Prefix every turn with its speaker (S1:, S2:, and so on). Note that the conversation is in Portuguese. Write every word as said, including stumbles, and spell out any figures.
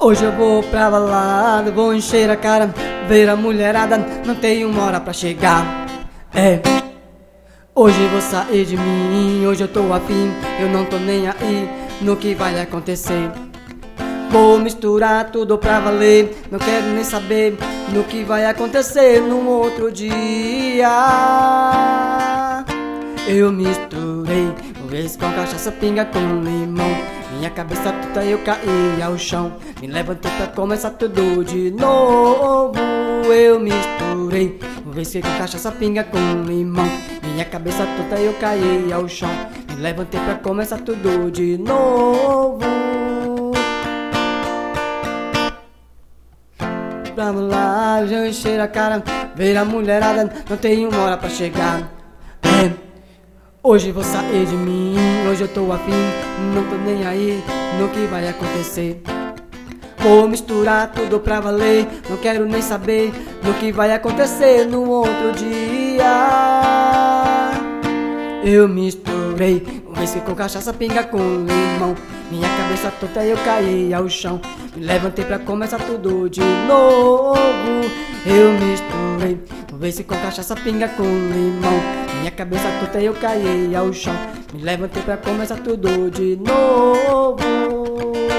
S1: Hoje eu vou pra balada, vou encher a cara, ver a mulherada, não tenho uma hora pra chegar. É, hoje vou sair de mim, hoje eu tô afim, eu não tô nem aí no que vai acontecer. Vou misturar tudo pra valer, não quero nem saber no que vai acontecer no outro dia. Eu misturei, vou ver se com cachaça, pinga com limão. Minha cabeça toda eu caí ao chão, me levantei pra começar tudo de novo. Eu misturei, vou ver se com cachaça, pinga com limão. Minha cabeça toda eu caí ao chão, me levantei pra começar tudo de novo. Vamos lá, já encher a cara, ver a mulherada, não tenho uma hora pra chegar. É, hoje vou sair de mim, hoje eu tô afim, não tô nem aí no que vai acontecer. Vou misturar tudo pra valer, não quero nem saber no que vai acontecer no outro dia. Eu misturei, um whisky com cachaça, pinga com limão. Minha cabeça toda eu caí ao chão, me levantei pra começar tudo de novo. Eu misturei, um whisky com cachaça, pinga com limão. Minha cabeça toda eu caí ao chão, me levantei pra começar tudo de novo.